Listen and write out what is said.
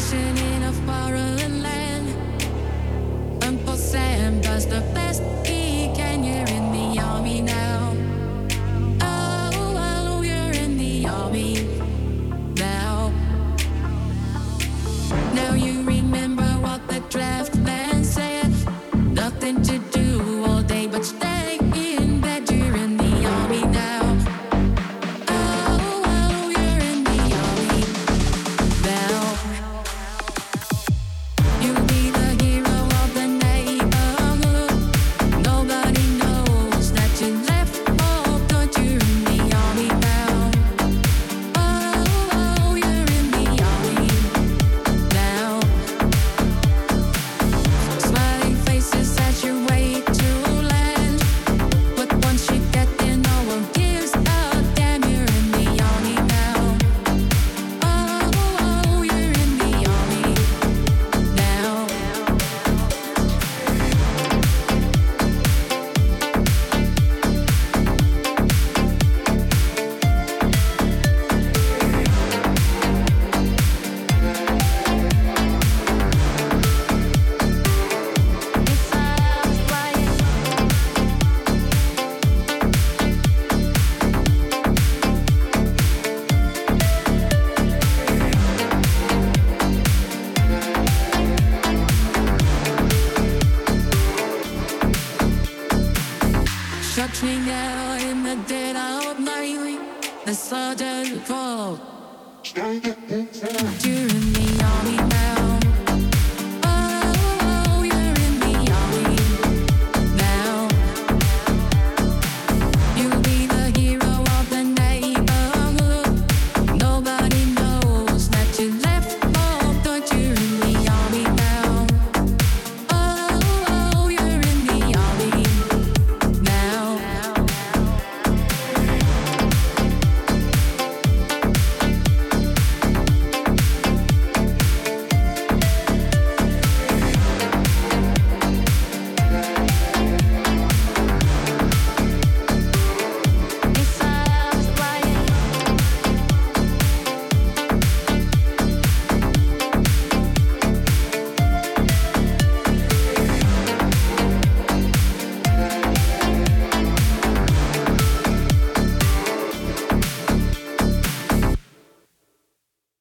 Fishing in a foreign land. Uncle Sam does the best he can. You're in the army now. Oh, you're in the army now. Now you remember what the draft man said. Nothing to do all day but stay in bed. You're in the army now. Oh, you're in the army now. You'll be the hero of the neighborhood. Nobody knows that you left for good. You're in the army now. Oh, you're in the army now. Smiling faces as you wait to land. But once you get there, no one gives a damn. You're in the army now. Oh, you're in the army now. Searching out in the dead of night, the sergeant called. You're in the army now.